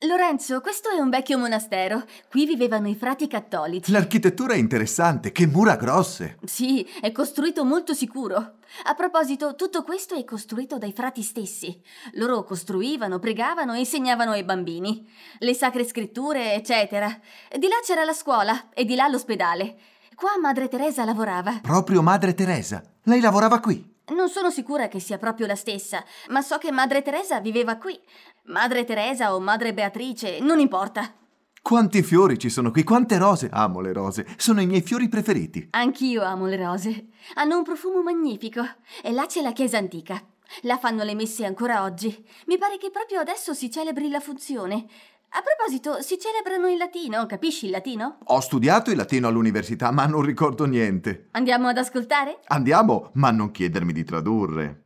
Lorenzo, questo è un vecchio monastero. Qui vivevano i frati cattolici. L'architettura è interessante, che mura grosse! Sì, è costruito molto sicuro. A proposito, tutto questo è costruito dai frati stessi. Loro costruivano, pregavano e insegnavano ai bambini. Le sacre scritture, eccetera. Di là c'era la scuola e di là l'ospedale. Qua Madre Teresa lavorava. Proprio Madre Teresa? Lei lavorava qui? Non sono sicura che sia proprio la stessa, ma so che Madre Teresa viveva qui. Madre Teresa o Madre Beatrice, non importa. Quanti fiori ci sono qui, quante rose! Amo le rose, sono i miei fiori preferiti. Anch'io amo le rose. Hanno un profumo magnifico. E là c'è la chiesa antica. Là fanno le messe ancora oggi. Mi pare che proprio adesso si celebri la funzione. A proposito, si celebrano in latino, capisci il latino? Ho studiato il latino all'università, ma non ricordo niente. Andiamo ad ascoltare? Andiamo, ma non chiedermi di tradurre.